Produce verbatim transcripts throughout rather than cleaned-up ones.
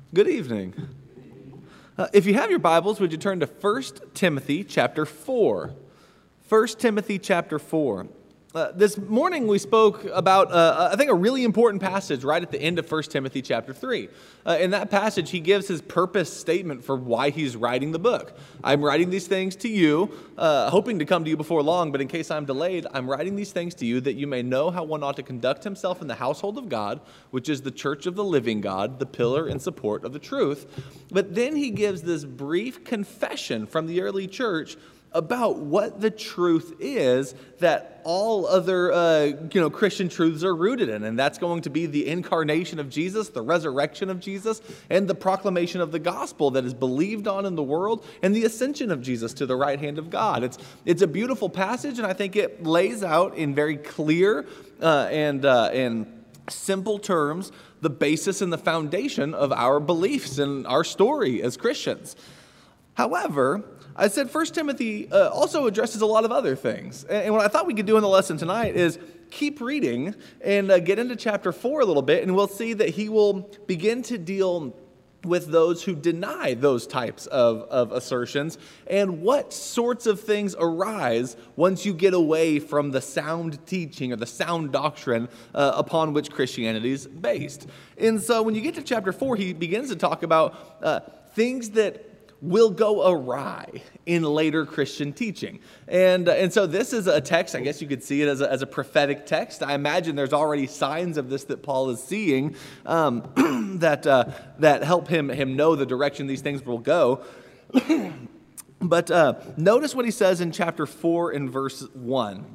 Good evening. Uh, if you have your Bibles, would you turn to First Timothy chapter four? First Timothy chapter four. Uh, this morning we spoke about, uh, I think, a really important passage right at the end of First Timothy chapter three. Uh, in that passage, he gives his purpose statement for why he's writing the book. I'm writing these things to you, uh, hoping to come to you before long, but in case I'm delayed, I'm writing these things to you that you may know how one ought to conduct himself in the household of God, which is the church of the living God, the pillar and support of the truth. But then he gives this brief confession from the early church about what the truth is that all other uh, you know, Christian truths are rooted in. And that's going to be the incarnation of Jesus, the resurrection of Jesus, and the proclamation of the gospel that is believed on in the world, and the ascension of Jesus to the right hand of God. It's, it's a beautiful passage, and I think it lays out in very clear uh, and, uh, and simple terms the basis and the foundation of our beliefs and our story as Christians. However, I said First Timothy uh, also addresses a lot of other things. And what I thought we could do in the lesson tonight is keep reading and uh, get into chapter four a little bit, and we'll see that he will begin to deal with those who deny those types of, of assertions and what sorts of things arise once you get away from the sound teaching or the sound doctrine uh, upon which Christianity is based. And so when you get to chapter four, he begins to talk about uh, things that will go awry in later Christian teaching. And uh, and so this is a text, I guess you could see it as a, as a prophetic text. I imagine there's already signs of this that Paul is seeing um, that uh, that help him, him know the direction these things will go. But uh, notice what he says in chapter four and verse one.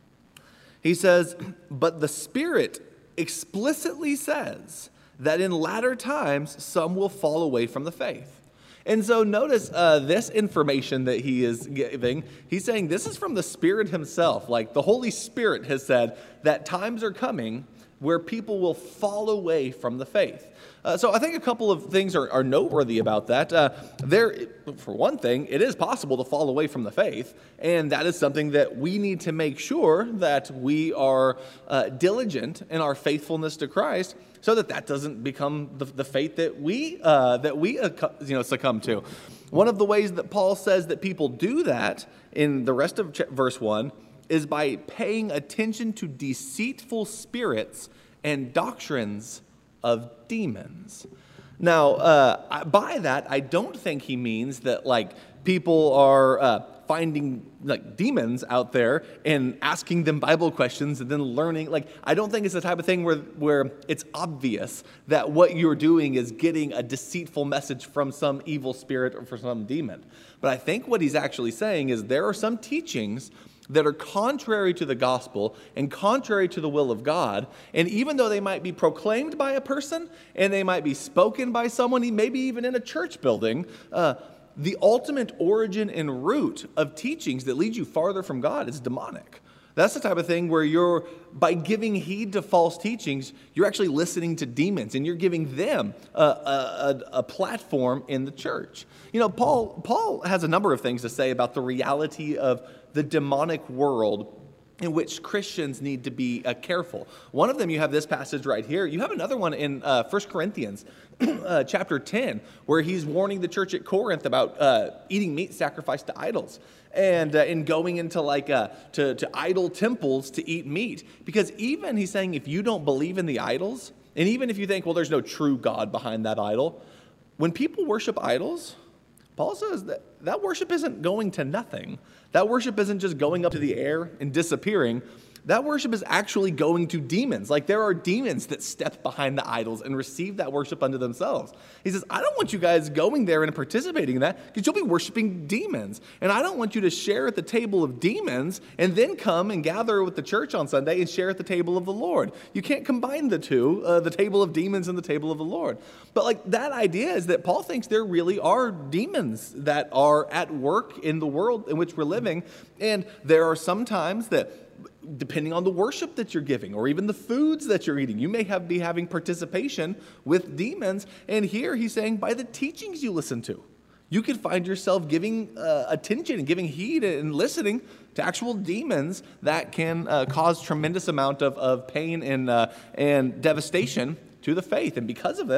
He says, "But the Spirit explicitly says that in latter times some will fall away from the faith." And so notice uh, this information that he is giving. He's saying this is from the Spirit himself. Like the Holy Spirit has said that times are coming where people will fall away from the faith. Uh, so I think a couple of things are, are noteworthy about that. Uh, there, for one thing, it is possible to fall away from the faith, and that is something that we need to make sure that we are uh, diligent in our faithfulness to Christ, so that that doesn't become the, the faith that we uh, that we uh, you know succumb to. One of the ways that Paul says that people do that in the rest of ch- verse one is by paying attention to deceitful spirits and doctrines of demons. Now, uh, by that, I don't think he means that like people are uh, finding like demons out there and asking them Bible questions and then learning. Like, I don't think it's the type of thing where where it's obvious that what you're doing is getting a deceitful message from some evil spirit or from some demon. But I think what he's actually saying is there are some teachings that are contrary to the gospel and contrary to the will of God. And even though they might be proclaimed by a person and they might be spoken by someone, maybe even in a church building, uh, the ultimate origin and root of teachings that lead you farther from God is demonic. That's the type of thing where you're, by giving heed to false teachings, you're actually listening to demons and you're giving them a, a, a platform in the church. You know, Paul, Paul has a number of things to say about the reality of the demonic world in which Christians need to be uh, careful. One of them, you have this passage right here. You have another one in uh, First Corinthians uh, chapter ten, where he's warning the church at Corinth about uh, eating meat sacrificed to idols and uh, in going into like uh, to, to idol temples to eat meat. Because even he's saying if you don't believe in the idols, and even if you think, well, there's no true God behind that idol, when people worship idols, Paul says that that worship isn't going to nothing. That worship isn't just going up to the air and disappearing. That worship is actually going to demons. Like there are demons that step behind the idols and receive that worship unto themselves. He says, I don't want you guys going there and participating in that because you'll be worshiping demons. And I don't want you to share at the table of demons and then come and gather with the church on Sunday and share at the table of the Lord. You can't combine the two, uh, the table of demons and the table of the Lord. But like that idea is that Paul thinks there really are demons that are at work in the world in which we're living. And there are some times that depending on the worship that you're giving or even the foods that you're eating, you may have be having participation with demons. And here he's saying by the teachings you listen to, you could find yourself giving uh, attention and giving heed and listening to actual demons that can uh, cause tremendous amount of, of pain and, uh, and devastation to the faith. And because of this,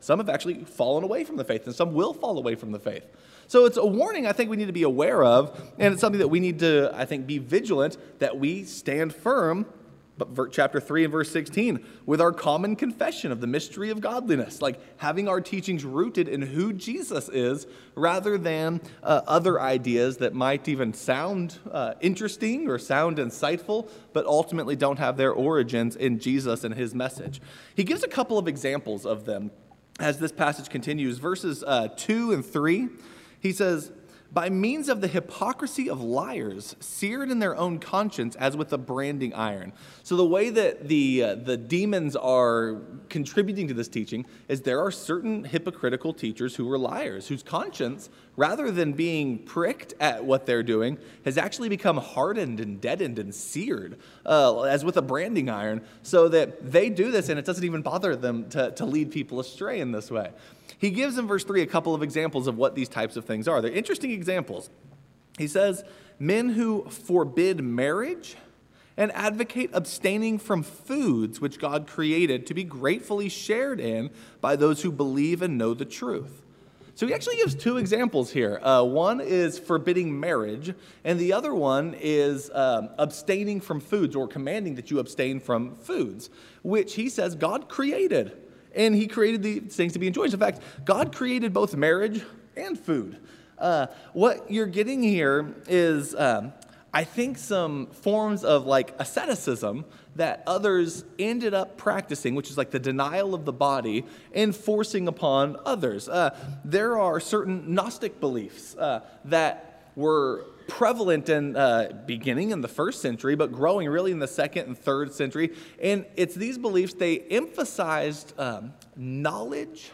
Some have actually fallen away from the faith, and some will fall away from the faith. So it's a warning I think we need to be aware of, and it's something that we need to, I think, be vigilant that we stand firm. But chapter three and verse sixteen, with our common confession of the mystery of godliness, like having our teachings rooted in who Jesus is rather than uh, other ideas that might even sound uh, interesting or sound insightful, but ultimately don't have their origins in Jesus and his message. He gives a couple of examples of them as this passage continues. Verses uh, two and three, he says, by means of the hypocrisy of liars, seared in their own conscience as with a branding iron. So the way that the uh, the demons are contributing to this teaching is there are certain hypocritical teachers who are liars, whose conscience, rather than being pricked at what they're doing, has actually become hardened and deadened and seared, uh, as with a branding iron, so that they do this and it doesn't even bother them to, to lead people astray in this way. He gives in verse three a couple of examples of what these types of things are. They're interesting examples. He says, men who forbid marriage and advocate abstaining from foods which God created to be gratefully shared in by those who believe and know the truth. So he actually gives two examples here. Uh, one is forbidding marriage, and the other one is um, abstaining from foods, or commanding that you abstain from foods, which he says God created. And he created these things to be enjoyed. In fact, God created both marriage and food. Uh, what you're getting here is, um, I think, some forms of like asceticism that others ended up practicing, which is like the denial of the body and forcing upon others. Uh, there are certain Gnostic beliefs uh, that were prevalent in uh, beginning in the first century, but growing really in the second and third century. And it's these beliefs, they emphasized um, knowledge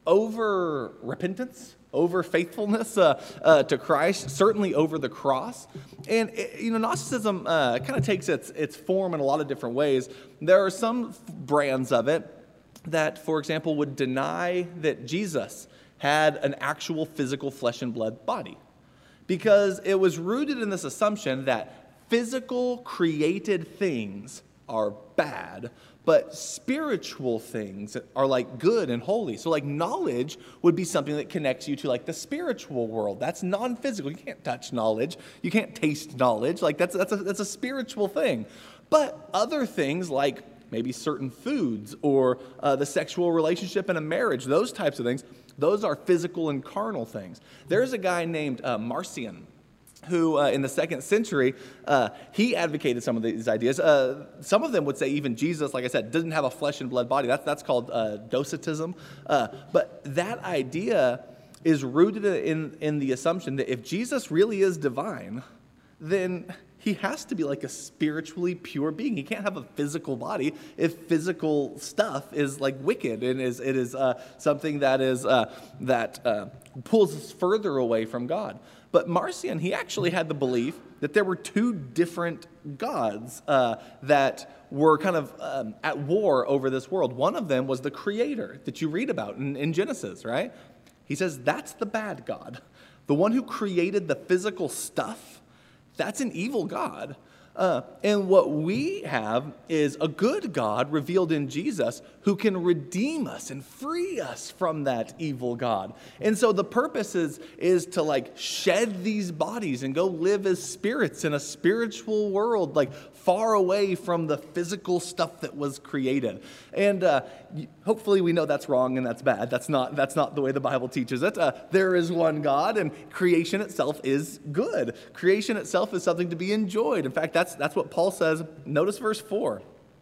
over repentance, over faithfulness uh, uh, to Christ, certainly over the cross. And, it, you know, Gnosticism uh, kind of takes its, its form in a lot of different ways. There are some brands of it that, for example, would deny that Jesus had an actual physical flesh and blood body, because it was rooted in this assumption that physical created things are bad, but spiritual things are like good and holy. So like knowledge would be something that connects you to like the spiritual world. That's non-physical. You can't touch knowledge. You can't taste knowledge. Like that's that's a, that's a spiritual thing. But other things like maybe certain foods or uh, the sexual relationship in a marriage, those types of things, those are physical and carnal things. There's a guy named uh, Marcion who uh, in the second century, uh, he advocated some of these ideas. Uh, some of them would say even Jesus, like I said, doesn't have a flesh and blood body. That's, that's called uh, docetism. Uh, but that idea is rooted in, in the assumption that if Jesus really is divine, then he has to be like a spiritually pure being. He can't have a physical body if physical stuff is like wicked and is it is uh, something that is uh, that uh, pulls us further away from God. But Marcion, he actually had the belief that there were two different gods uh, that were kind of um, at war over this world. One of them was the creator that you read about in, in Genesis, right? He says that's the bad God. The one who created the physical stuff, that's an evil God. Uh, and what we have is a good God revealed in Jesus who can redeem us and free us from that evil God. And so the purpose is, is to like shed these bodies and go live as spirits in a spiritual world, like far away from the physical stuff that was created. And uh, hopefully we know that's wrong and that's bad. That's not, that's not the way the Bible teaches it. Uh, there is one God, and creation itself is good. Creation itself is something to be enjoyed. In fact, that's That's what Paul says. Notice verse four.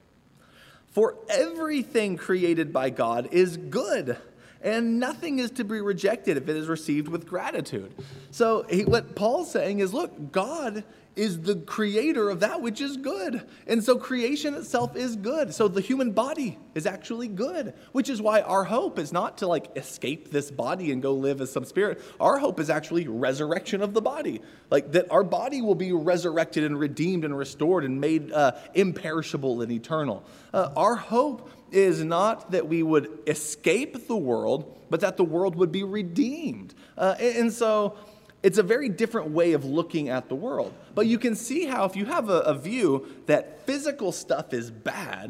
For everything created by God is good, and nothing is to be rejected if it is received with gratitude. So he, what Paul's saying is, look, God is the creator of that which is good. And so creation itself is good. So the human body is actually good, which is why our hope is not to like escape this body and go live as some spirit. Our hope is actually resurrection of the body. Like that our body will be resurrected and redeemed and restored and made uh, imperishable and eternal. Uh, our hope is not that we would escape the world, but that the world would be redeemed. Uh, and, and so it's a very different way of looking at the world. But you can see how if you have a, a view that physical stuff is bad,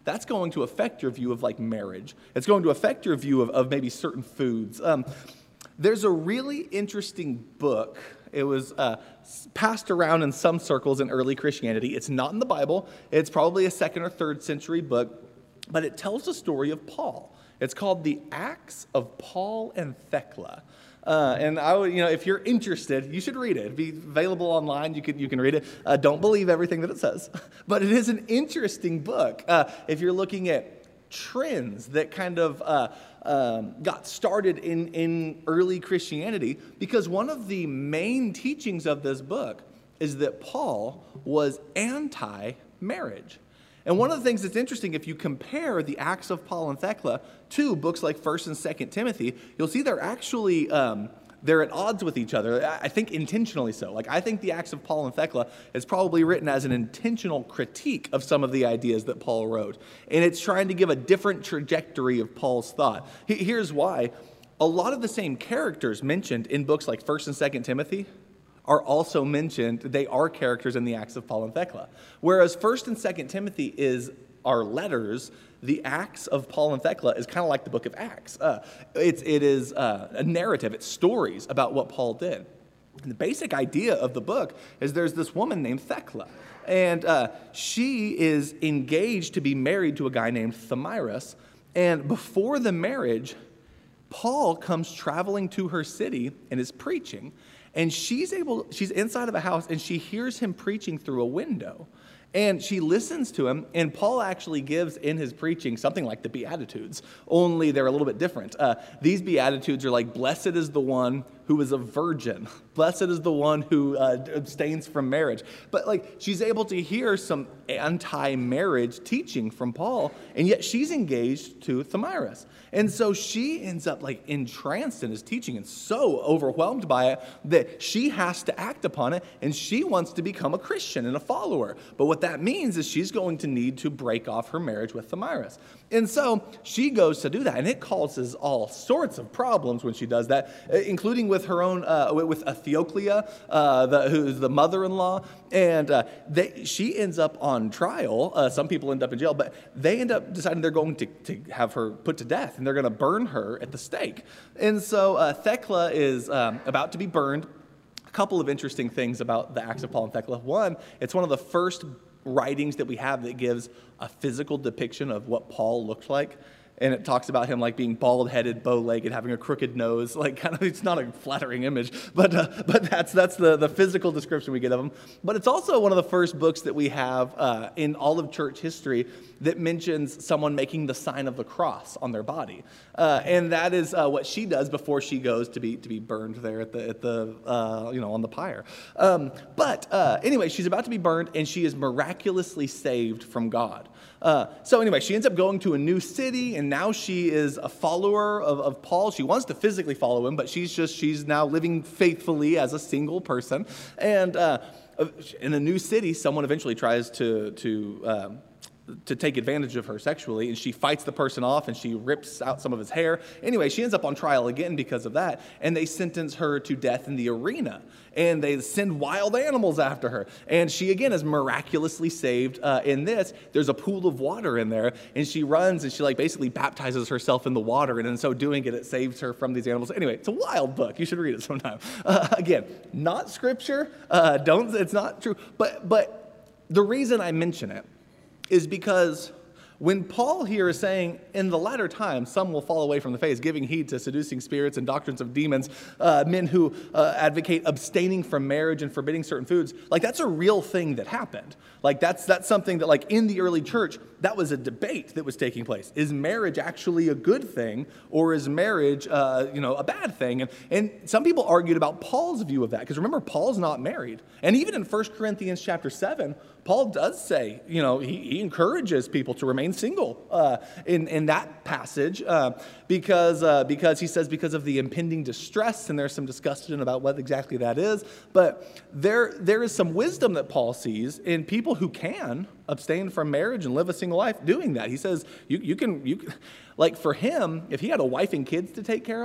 that's going to affect your view of like marriage. It's going to affect your view of, of maybe certain foods. Um, there's a really interesting book. It was uh, passed around in some circles in early Christianity. It's not in the Bible. It's probably a second or third century book, but it tells the story of Paul. It's called The Acts of Paul and Thecla. Uh, and I would, you know, if you're interested, you should read it. It'd be available online. You can you can read it. Uh, don't believe everything that it says, but it is an interesting book. Uh, if you're looking at trends that kind of uh, um, got started in in early Christianity, because one of the main teachings of this book is that Paul was anti-marriage. And one of the things that's interesting, if you compare the Acts of Paul and Thecla to books like First and Second Timothy, you'll see they're actually, um, they're at odds with each other. I think intentionally so. Like, I think the Acts of Paul and Thecla is probably written as an intentional critique of some of the ideas that Paul wrote. And it's trying to give a different trajectory of Paul's thought. Here's why. A lot of the same characters mentioned in books like First and Second Timothy are also mentioned. They are characters in the Acts of Paul and Thecla. Whereas First and Second Timothy is our letters, the Acts of Paul and Thecla is kind of like the book of Acts. Uh, it's, it is uh, a narrative. It's stories about what Paul did. And the basic idea of the book is there's this woman named Thecla. And uh, she is engaged to be married to a guy named Thamyris. And before the marriage, Paul comes traveling to her city and is preaching. And she's able, she's inside of a house, and she hears him preaching through a window. And she listens to him, and Paul actually gives in his preaching something like the Beatitudes, only they're a little bit different. Uh, these Beatitudes are like, blessed is the one who is a virgin. Blessed is the one who uh, abstains from marriage. But like, she's able to hear some anti-marriage teaching from Paul, and yet she's engaged to Thamyris. And so she ends up like entranced in his teaching and so overwhelmed by it that she has to act upon it, and she wants to become a Christian and a follower. But what that means is she's going to need to break off her marriage with Thamyris. And so she goes to do that, and it causes all sorts of problems when she does that, including with her own, uh, with Theoclia, uh, the, who's the mother-in-law, and uh, they, she ends up on trial. Uh, some people end up in jail, but they end up deciding they're going to, to have her put to death, and they're going to burn her at the stake. And so uh, Thecla is um, about to be burned. A couple of interesting things about the Acts of Paul and Thecla. One, it's one of the first writings that we have that gives a physical depiction of what Paul looked like. And it talks about him like being bald-headed, bow-legged, having a crooked nose. Like, kind of, it's not a flattering image, but uh, but that's that's the, the physical description we get of him. But it's also one of the first books that we have uh, in all of church history that mentions someone making the sign of the cross on their body, uh, and that is uh, what she does before she goes to be to be burned there at the at the uh, you know on the pyre. Um, but uh, anyway, she's about to be burned, and she is miraculously saved from God. Uh, so anyway, she ends up going to a new city, and now she is a follower of, of Paul. She wants to physically follow him, but she's just, she's now living faithfully as a single person. And uh, in a new city, someone eventually tries to, to um, to take advantage of her sexually, and she fights the person off, and she rips out some of his hair. Anyway, she ends up on trial again because of that, and they sentence her to death in the arena, and they send wild animals after her, and she again is miraculously saved uh, in this. There's a pool of water in there, and she runs, and she like basically baptizes herself in the water, and in so doing it, it saves her from these animals. Anyway, it's a wild book. You should read it sometime. Uh, again, not scripture. Uh, don't. It's not true. But but the reason I mention it is because when Paul here is saying, in the latter times, some will fall away from the faith, giving heed to seducing spirits and doctrines of demons, uh, men who uh, advocate abstaining from marriage and forbidding certain foods, like that's a real thing that happened. Like that's that's something that like in the early church, that was a debate that was taking place. Is marriage actually a good thing, or is marriage uh, you know, a bad thing? And, and some people argued about Paul's view of that, because remember, Paul's not married. And even in First Corinthians chapter seven, Paul does say, you know, he, he encourages people to remain single uh, in, in that passage uh, because, uh, because he says because of the impending distress, and there's some discussion about what exactly that is. But there there is some wisdom that Paul sees in people who can abstain from marriage and live a single life doing that. He says, you, you can, you can, like for him, if he had a wife and kids to take care of,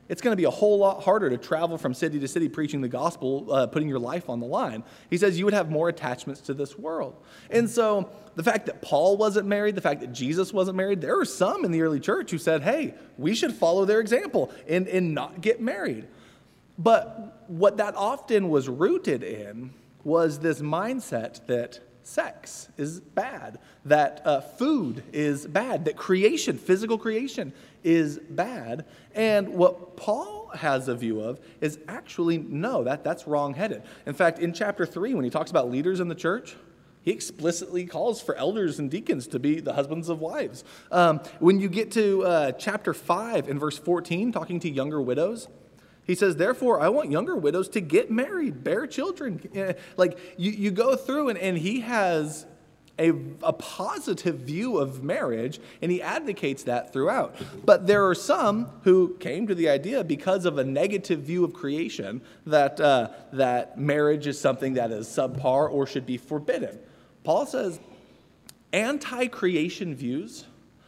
It's going to be a whole lot harder to travel from city to city preaching the gospel, uh, putting your life on the line. He says you would have more attachments to this world. And so the fact that Paul wasn't married, the fact that Jesus wasn't married, there were some in the early church who said, hey, we should follow their example and, and not get married. But what that often was rooted in was this mindset that sex is bad, that uh, food is bad, that creation, physical creation is bad. And what Paul has a view of is actually, no, that, that's wrong-headed. In fact, in chapter three, when he talks about leaders in the church, he explicitly calls for elders and deacons to be the husbands of wives. Um, when you get to uh, chapter five in verse fourteen, talking to younger widows, he says, therefore, I want younger widows to get married, bear children. Like, you, you go through, and, and he has a, a positive view of marriage, and he advocates that throughout. But there are some who came to the idea, because of a negative view of creation, that, uh, that marriage is something that is subpar or should be forbidden. Paul says, anti-creation views,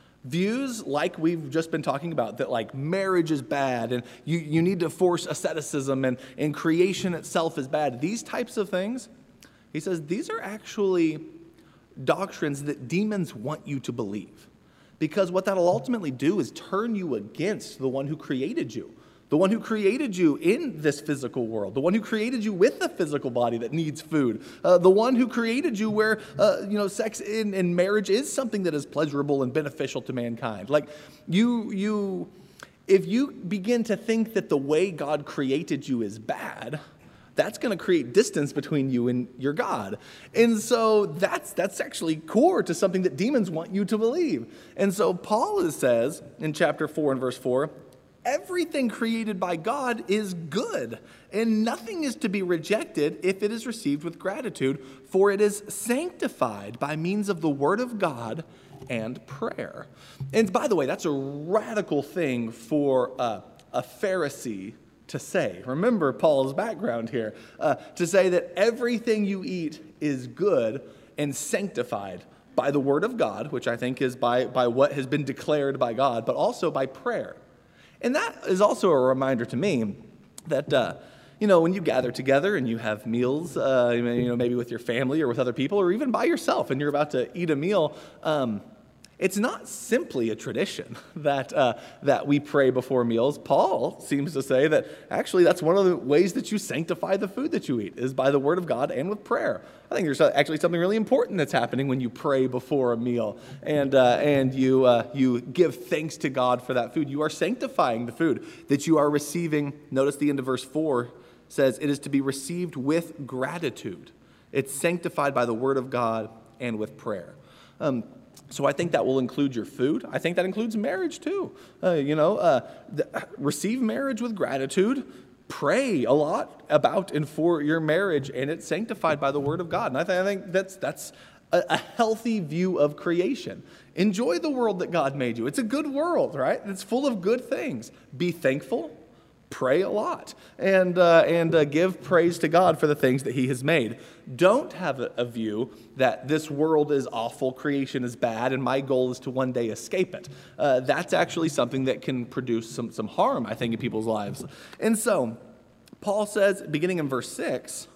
Views like we've just been talking about, that like marriage is bad and you, you need to force asceticism and, and creation itself is bad. These types of things, he says, these are actually doctrines that demons want you to believe. Because what that'll ultimately do is turn you against the one who created you. The one who created you in this physical world. The one who created you with a physical body that needs food. Uh, the one who created you where, uh, you know, sex in, in marriage is something that is pleasurable and beneficial to mankind. Like, you, you, if you begin to think that the way God created you is bad, that's going to create distance between you and your God. And so that's that's actually core to something that demons want you to believe. And so Paul says in chapter four and verse four, everything created by God is good, and nothing is to be rejected if it is received with gratitude, for it is sanctified by means of the word of God and prayer. And by the way, that's a radical thing for uh, a Pharisee to say. Remember Paul's background here, uh, to say that everything you eat is good and sanctified by the word of God, which I think is by, by what has been declared by God, but also by prayer. And that is also a reminder to me that, uh, you know, when you gather together and you have meals, uh, you know, maybe with your family or with other people or even by yourself and you're about to eat a meal, um, it's not simply a tradition that uh, that we pray before meals. Paul seems to say that actually that's one of the ways that you sanctify the food that you eat is by the word of God and with prayer. I think there's actually something really important that's happening when you pray before a meal and uh, and you uh, you give thanks to God for that food. You are sanctifying the food that you are receiving. Notice the end of verse four says it is to be received with gratitude. It's sanctified by the word of God and with prayer. Um, So I think that will include your food. I think that includes marriage too. Uh, you know, uh, the, receive marriage with gratitude. Pray a lot about and for your marriage, and it's sanctified by the word of God. And I, th- I think that's that's a, a healthy view of creation. Enjoy the world that God made you. It's a good world, right? It's full of good things. Be thankful. Pray a lot and uh, and uh, give praise to God for the things that he has made. Don't have a, a view that this world is awful, creation is bad, and my goal is to one day escape it. Uh, that's actually something that can produce some, some harm, I think, in people's lives. And so, Paul says, beginning in verse six,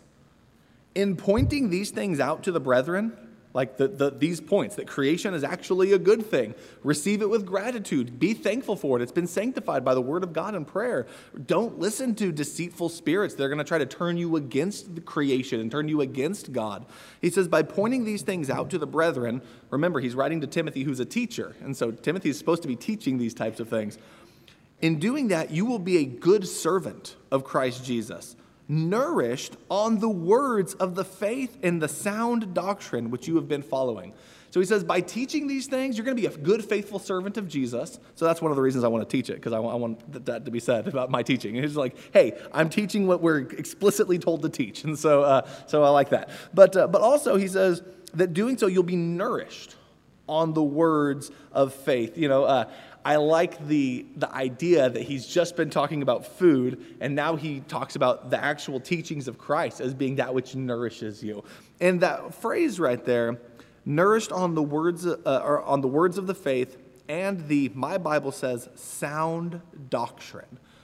in pointing these things out to the brethren, like the, the, these points, that creation is actually a good thing. Receive it with gratitude. Be thankful for it. It's been sanctified by the word of God and prayer. Don't listen to deceitful spirits. They're going to try to turn you against the creation and turn you against God. He says, by pointing these things out to the brethren, remember, he's writing to Timothy, who's a teacher. And so Timothy is supposed to be teaching these types of things. In doing that, you will be a good servant of Christ Jesus, nourished on the words of the faith and the sound doctrine which you have been following. So he says, by teaching these things, you're going to be a good, faithful servant of Jesus. So that's one of the reasons I want to teach it, because I want, I want that to be said about my teaching. And he's like, hey, I'm teaching what we're explicitly told to teach. And so uh, so I like that. But, uh, but also he says that doing so, you'll be nourished on the words of faith. You know, uh, I like the the idea that he's just been talking about food, and now he talks about the actual teachings of Christ as being that which nourishes you. And that phrase right there, nourished on the words uh, or on the words of the faith and the, my Bible says, sound doctrine,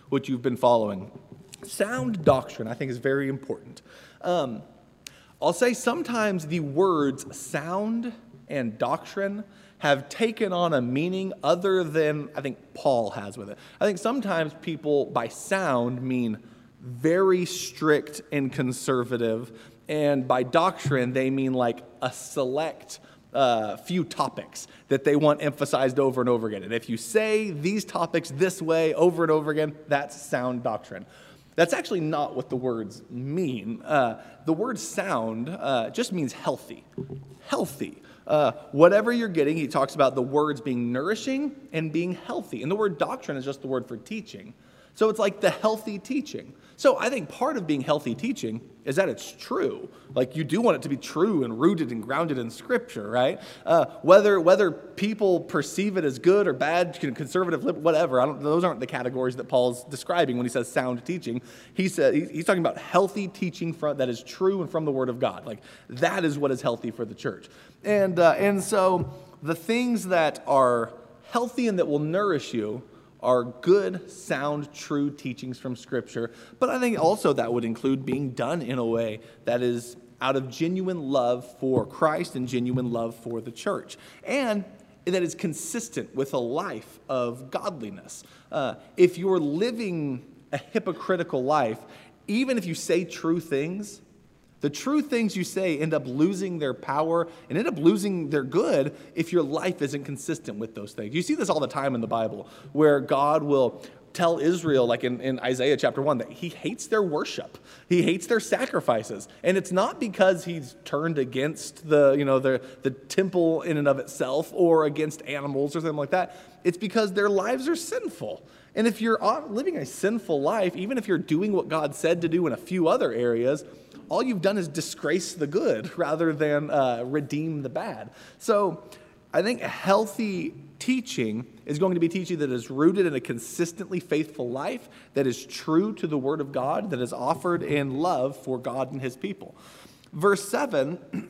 which you've been following. Sound doctrine, I think, is very important. Um, I'll say sometimes the words sound and doctrine have taken on a meaning other than I think Paul has with it. I think sometimes people by sound mean very strict and conservative, and by doctrine they mean like a select uh, few topics that they want emphasized over and over again. And if you say these topics this way over and over again, that's sound doctrine. That's actually not what the words mean. Uh, the word sound uh, just means healthy. Healthy. Uh, whatever you're getting, he talks about the words being nourishing and being healthy. And the word doctrine is just the word for teaching. So it's like the healthy teaching. So I think part of being healthy teaching is that it's true. Like you do want it to be true and rooted and grounded in Scripture, right? Uh, whether whether people perceive it as good or bad, conservative, whatever, I don't, those aren't the categories that Paul's describing when he says sound teaching. He said he's talking about healthy teaching from, that is true and from the Word of God. Like that is what is healthy for the church. And uh, and so the things that are healthy and that will nourish you are good, sound, true teachings from Scripture. But I think also that would include being done in a way that is out of genuine love for Christ and genuine love for the church. And that is consistent with a life of godliness. Uh, if you're living a hypocritical life, even if you say true things, the true things you say end up losing their power and end up losing their good if your life isn't consistent with those things. You see this all the time in the Bible, where God will tell Israel, like in, in Isaiah chapter one, that he hates their worship. He hates their sacrifices. And it's not because he's turned against the, you know, the, the temple in and of itself or against animals or something like that. It's because their lives are sinful. And if you're living a sinful life, even if you're doing what God said to do in a few other areas, all you've done is disgrace the good rather than uh, redeem the bad. So I think healthy teaching is going to be teaching that is rooted in a consistently faithful life, that is true to the Word of God, that is offered in love for God and His people. Verse seven,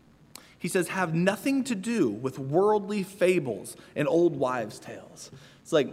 he says, have nothing to do with worldly fables and old wives' tales. It's like,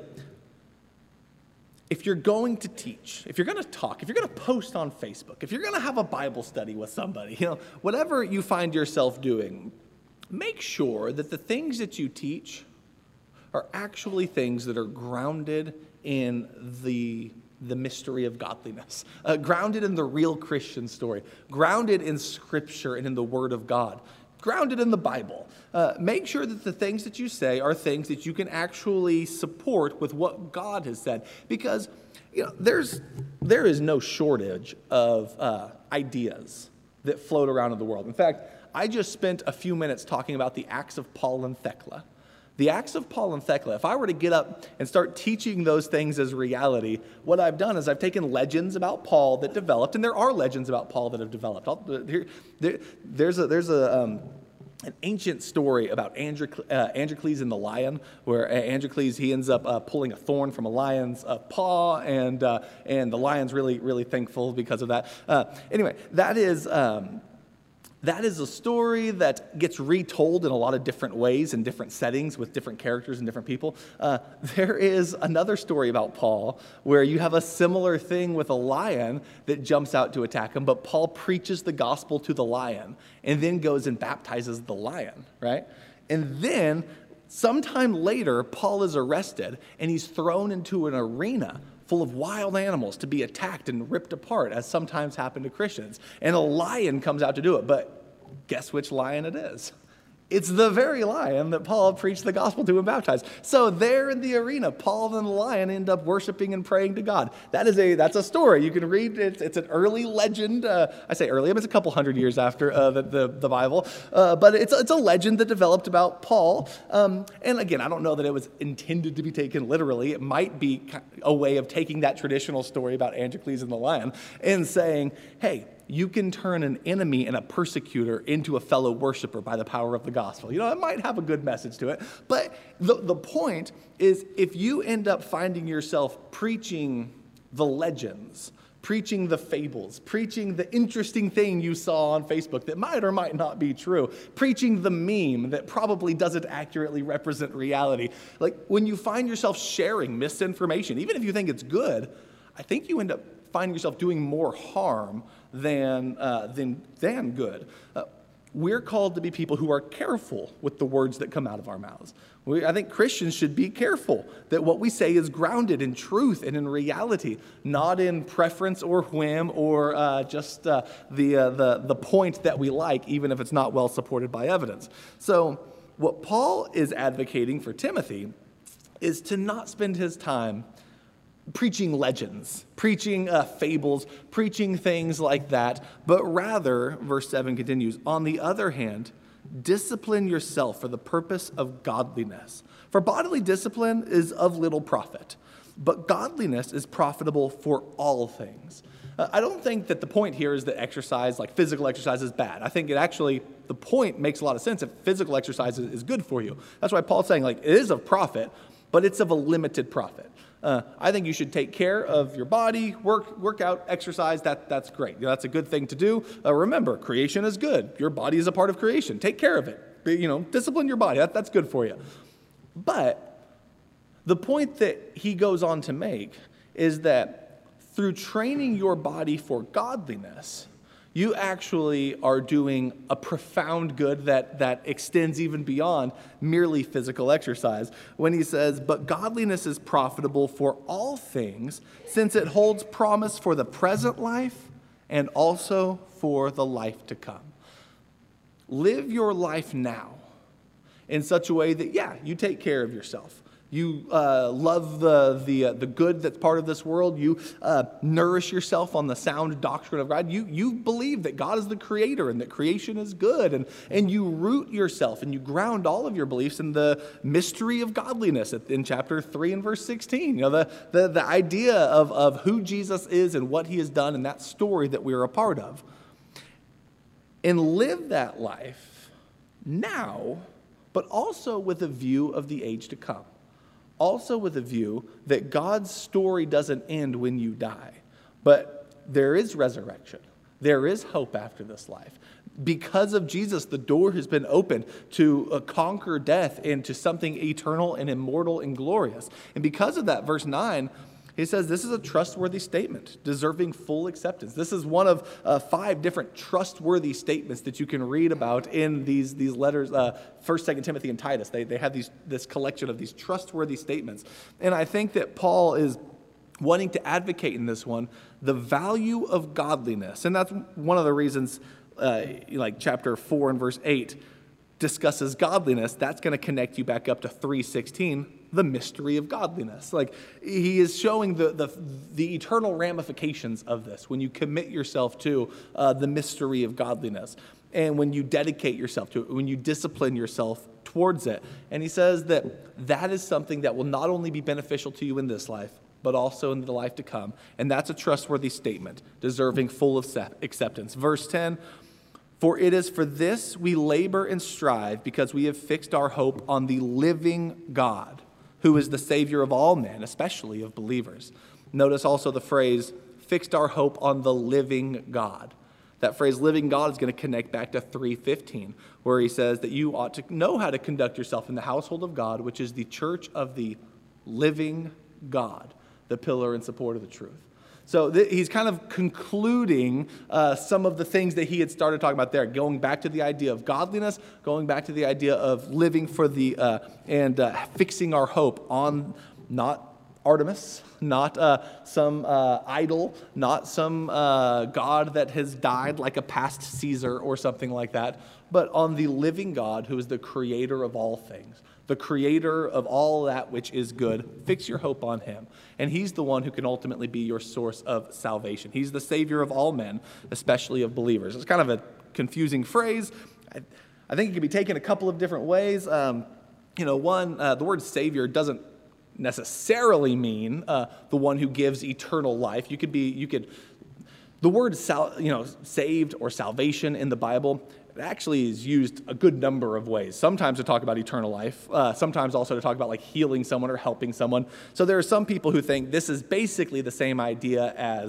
if you're going to teach, if you're going to talk, if you're going to post on Facebook, if you're going to have a Bible study with somebody, you know, whatever you find yourself doing, make sure that the things that you teach are actually things that are grounded in the, the mystery of godliness, uh, grounded in the real Christian story, grounded in Scripture and in the Word of God, grounded in the Bible. Uh, make sure that the things that you say are things that you can actually support with what God has said. Because you know, there's, there is no shortage of uh, ideas that float around in the world. In fact, I just spent a few minutes talking about the Acts of Paul and Thecla. The Acts of Paul and Thecla, if I were to get up and start teaching those things as reality, what I've done is I've taken legends about Paul that developed, and there are legends about Paul that have developed. I'll, here, there, there's a, there's a um, an ancient story about Androc- uh, Androcles and the lion, where uh, Androcles, he ends up uh, pulling a thorn from a lion's uh, paw, and uh, and the lion's really, really thankful because of that. Uh, anyway, that is... Um, That is a story that gets retold in a lot of different ways in different settings with different characters and different people. Uh, there is another story about Paul where you have a similar thing with a lion that jumps out to attack him, but Paul preaches the gospel to the lion and then goes and baptizes the lion, right? And then sometime later, Paul is arrested and he's thrown into an arena full of wild animals to be attacked and ripped apart, as sometimes happen to Christians. And a lion comes out to do it, but guess which lion it is? It's the very lion that Paul preached the gospel to and baptized. So there in the arena, Paul and the lion end up worshiping and praying to God. That is a that's a story. You can read it. It's an early legend. Uh, I say early, but it's a couple hundred years after uh, the, the, the Bible. Uh, but it's, it's a legend that developed about Paul. Um, and again, I don't know that it was intended to be taken literally. It might be a way of taking that traditional story about Androcles and the lion and saying, hey, you can turn an enemy and a persecutor into a fellow worshiper by the power of the gospel. You know, it might have a good message to it. But the, the point is, if you end up finding yourself preaching the legends, preaching the fables, preaching the interesting thing you saw on Facebook that might or might not be true, preaching the meme that probably doesn't accurately represent reality, like when you find yourself sharing misinformation, even if you think it's good, I think you end up finding yourself doing more harm than, uh, than, than good. Uh, we're called to be people who are careful with the words that come out of our mouths. We, I think Christians should be careful that what we say is grounded in truth and in reality, not in preference or whim or uh, just uh, the, uh, the, the point that we like, even if it's not well supported by evidence. So what Paul is advocating for Timothy is to not spend his time preaching legends, preaching uh, fables, preaching things like that, but rather, verse seven continues, on the other hand, discipline yourself for the purpose of godliness. For bodily discipline is of little profit, but godliness is profitable for all things. Uh, I don't think that the point here is that exercise, like physical exercise, is bad. I think it actually, the point makes a lot of sense if physical exercise is, is good for you. That's why Paul's saying, like, it is of profit, but it's of a limited profit. Uh, I think you should take care of your body, work, work out, exercise. That, that's great. You know, that's a good thing to do. Uh, remember, creation is good. Your body is a part of creation. Take care of it. You know, discipline your body. That, that's good for you. But the point that he goes on to make is that through training your body for godliness, you actually are doing a profound good that, that extends even beyond merely physical exercise. When he says, but godliness is profitable for all things, since it holds promise for the present life and also for the life to come. Live your life now in such a way that, yeah, you take care of yourself. You uh, love the, the, uh, the good that's part of this world. You uh, nourish yourself on the sound doctrine of God. You, you believe that God is the creator and that creation is good. And, and you root yourself and you ground all of your beliefs in the mystery of godliness in chapter three and verse sixteen. You know, the, the, the idea of, of who Jesus is and what he has done and that story that we are a part of. And live that life now, but also with a view of the age to come. Also with a view that God's story doesn't end when you die, but there is resurrection. There is hope after this life. Because of Jesus, the door has been opened to uh, conquer death and to something eternal and immortal and glorious. And because of that, verse nine, he says this is a trustworthy statement, deserving full acceptance. This is one of uh, five different trustworthy statements that you can read about in these, these letters, uh, First, Second Timothy, and Titus. They, they have these, this collection of these trustworthy statements. And I think that Paul is wanting to advocate in this one the value of godliness. And that's one of the reasons, uh, like chapter four and verse eight discusses godliness. That's going to connect you back up to three sixteen, the mystery of godliness. Like, he is showing the, the, the eternal ramifications of this when you commit yourself to uh, the mystery of godliness and when you dedicate yourself to it, when you discipline yourself towards it. And he says that that is something that will not only be beneficial to you in this life, but also in the life to come. And that's a trustworthy statement, deserving full of acceptance. Verse ten, for it is for this we labor and strive, because we have fixed our hope on the living God, who is the Savior of all men, especially of believers. Notice also the phrase, fixed our hope on the living God. That phrase, living God, is going to connect back to three fifteen, where he says that you ought to know how to conduct yourself in the household of God, which is the church of the living God, the pillar and support of the truth. So th- he's kind of concluding uh, some of the things that he had started talking about there, going back to the idea of godliness, going back to the idea of living for the, uh, and uh, fixing our hope on not Artemis, not uh, some uh, idol, not some uh, god that has died like a past Caesar or something like that, but on the living God who is the creator of all things, the creator of all that which is good. Fix your hope on him. And he's the one who can ultimately be your source of salvation. He's the Savior of all men, especially of believers. It's kind of a confusing phrase. I, I think it can be taken a couple of different ways. Um, you know, one, uh, the word Savior doesn't necessarily mean uh, the one who gives eternal life. You could be, you could, the word sal, you know, saved or salvation in the Bible, it actually is used a good number of ways. Sometimes to talk about eternal life, uh, sometimes also to talk about like healing someone or helping someone. So there are some people who think this is basically the same idea as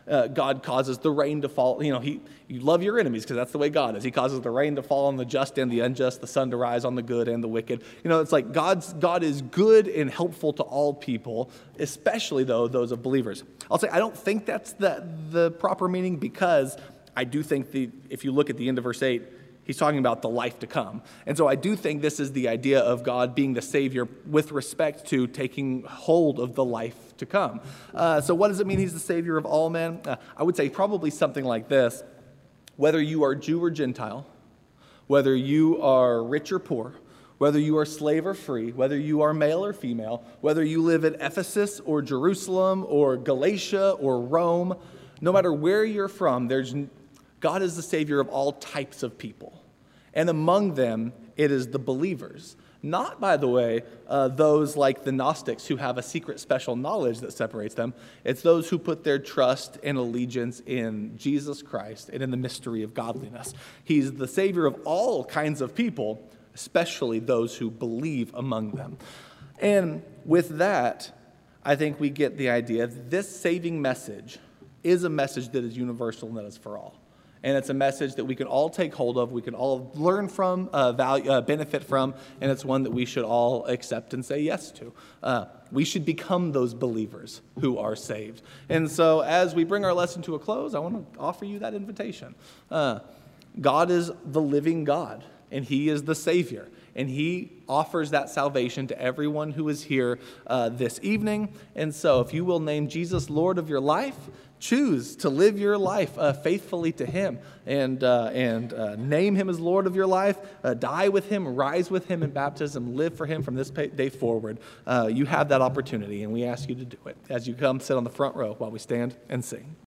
Uh, God causes the rain to fall. You know, he you love your enemies because that's the way God is. He causes the rain to fall on the just and the unjust, the sun to rise on the good and the wicked. You know, it's like God's God is good and helpful to all people, especially though those of believers. I'll say I don't think that's the the proper meaning, because I do think the if you look at the end of verse eight, he's talking about the life to come. And so I do think this is the idea of God being the Savior with respect to taking hold of the life to come. Uh, so what does it mean he's the Savior of all men? Uh, I would say probably something like this. Whether you are Jew or Gentile, whether you are rich or poor, whether you are slave or free, whether you are male or female, whether you live in Ephesus or Jerusalem or Galatia or Rome, no matter where you're from, there's God is the Savior of all types of people. And among them, it is the believers. Not, by the way, uh, those like the Gnostics who have a secret special knowledge that separates them. It's those who put their trust and allegiance in Jesus Christ and in the mystery of godliness. He's the Savior of all kinds of people, especially those who believe among them. And with that, I think we get the idea that this saving message is a message that is universal and that is for all. And it's a message that we can all take hold of, we can all learn from, uh, value, uh, benefit from, and it's one that we should all accept and say yes to. Uh, we should become those believers who are saved. And so as we bring our lesson to a close, I want to offer you that invitation. Uh, God is the living God, and He is the Savior. And He offers that salvation to everyone who is here uh, this evening. And so if you will name Jesus Lord of your life, choose to live your life uh, faithfully to Him and, uh, and uh, name Him as Lord of your life, uh, die with Him, rise with Him in baptism, live for Him from this day forward. Uh, you have that opportunity, and we ask you to do it as you come sit on the front row while we stand and sing.